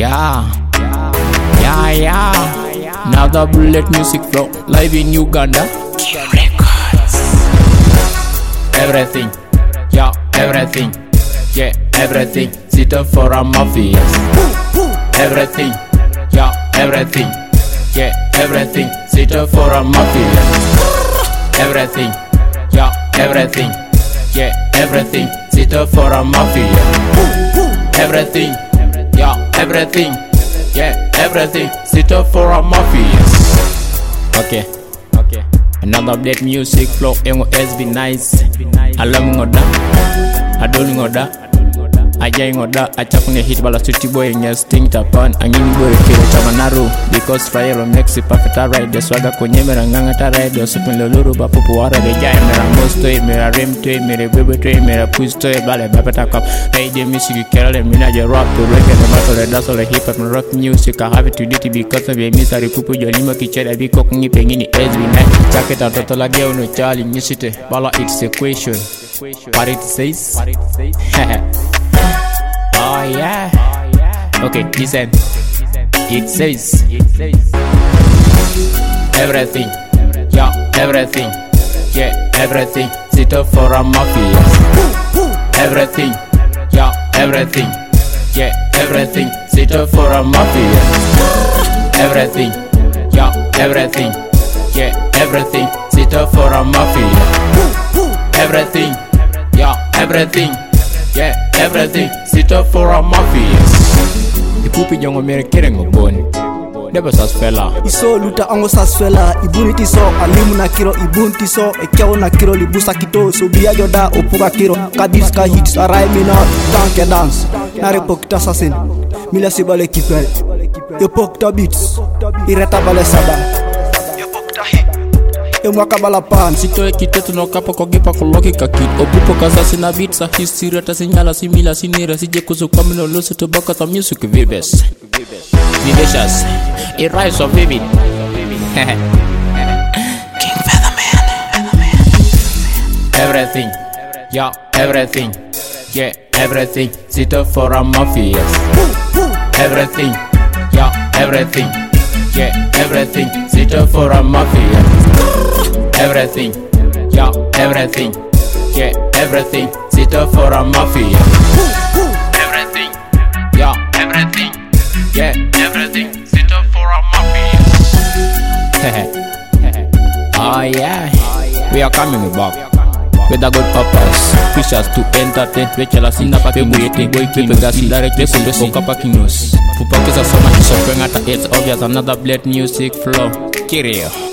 Now the bullet music flow live in Uganda. King Records. Everything, everything, everything. Sit up for a mafia. Everything, everything, everything. Sit up for a mafia. Everything, everything, everything. Sit up for a mafia. Everything, everything, everything. Sit up for a mafia. Okay. Another update music flow. Engo SB nice. Alam ngoda, adol ngoda, ajay ngoda. Achakune hit bala city boy nya sting tapan. Angin boy kiro chamanaru. Because Friday makes it perfect ride. The swagger konye mera nganga ta ride. The supin loluru ba pupu wara de jay. Mera mostoy, mera rimtoy, mera bebetoy, mera pustoy. Bale bapeta cup. Hey the music kerale mina je rap to reggae. The matter that's all hip hop and rock music. I have it to do it because of a misari pupu jolima kichera bi kokungi pengini SB nice. Jacket out total ageo no chali nisite. Bala it's a question. What it says? Oh yeah. Okay, listen. It says everything, everything, everything. Sit up for a mafia. Everything, everything, everything. Sit up for a mafia. Everything, everything, everything. Sit up for a mafia. Everything, everything, everything. Sit up for a mafia. Ipupi jongo mere kerengo boni. Never suspella. Iso luta ango sasfela. Ibuniti so alimu na kiro. Ibunti so ekeo na kiro. Libusa kito so biya joda opuga kiro. Kadiska hits arai mina. Tanke dance. Nare pokita sasin. Mila sibale kipel. Yo pokita beats. Ireta bale sada. Yo pokita hit. Yo mwaka bala pan. Sito ekitetu no kapa kogepa koloki kakit. Opupo kaza sina beats sa history. Reta sinyala simila sinira. Sije kusu kamino lusu tobaka ta music vibes. Vivacious, a rise of vivid. King Featherman. Everything, everything, everything. Sit up for a mafia. Everything, everything, everything. Sit up for a mafia. Everything, everything, everything. Sit up for a mafia. Everything, everything. Everything. Sit up for a mafia. Oh yeah. We are coming back with a good purpose. Fishes to entertain. Rachel Sina Papi waiting. Boy King Gasi directly from the Sokapa Kinos. Pupakis are so much suffering at it's obvious another blade music flow. Kirio.